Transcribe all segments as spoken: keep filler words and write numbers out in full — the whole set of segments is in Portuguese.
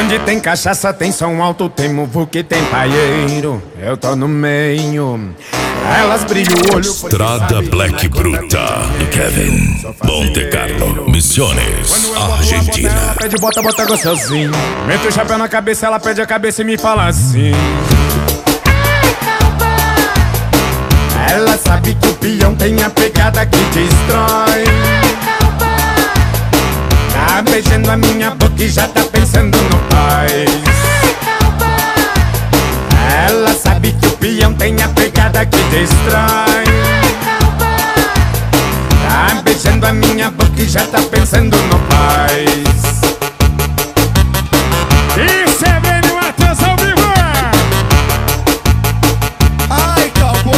Onde tem cachaça, tem som alto, tem muvuca, tem paieiro. Eu tô no meio. Elas brilham o olho. Estrada Black Bruta do Kevin Monte Carlo, Misiones, Argentina. Ela pede bota, bota gostosinho. Mete o chapéu na cabeça, ela pede a cabeça e me fala assim: ela sabe que o peão tem a pegada que destrói. Tá beijando a minha boca e já tá pensando no pai. Ela sabe que o peão tem a pegada que destrói. Tá beijando a minha boca e já tá pensando no pai. Isso é bem no Matheus ao vivo. Ai, cowboy.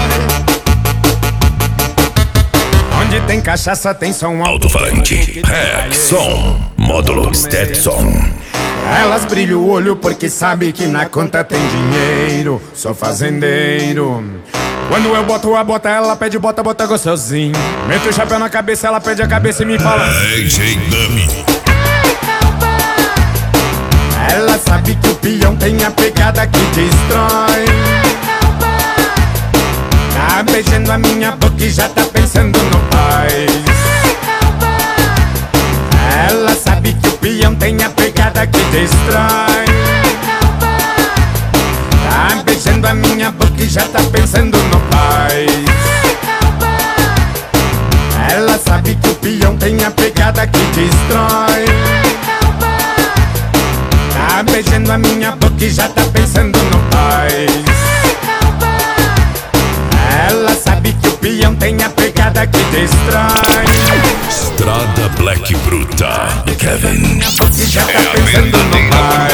Onde tem cachaça, tem som alto. Alto-falante, Hack, som, módulo Stetson. Elas brilham o olho porque sabe que na conta tem dinheiro. Sou fazendeiro. Quando eu boto a bota, ela pede bota, bota gostosinho. Meto o chapéu na cabeça, ela pede a cabeça e me fala: Hey, J Dummy. ela sabe que o peão tem a pegada que destrói. Tá beijando a minha boca e já tá pensando no pai. Ela sabe que o peão tem a pegada que destrói. Tá beijando a minha boca e já tá pensando no pai. Ela sabe que o peão tem a pegada que destrói. Tá beijando a minha boca e já tá pensando no pai. Ela sabe que o peão tem a pegada que destrói. Estrada Black Bruta do Kevin. Já tá pensando no pai.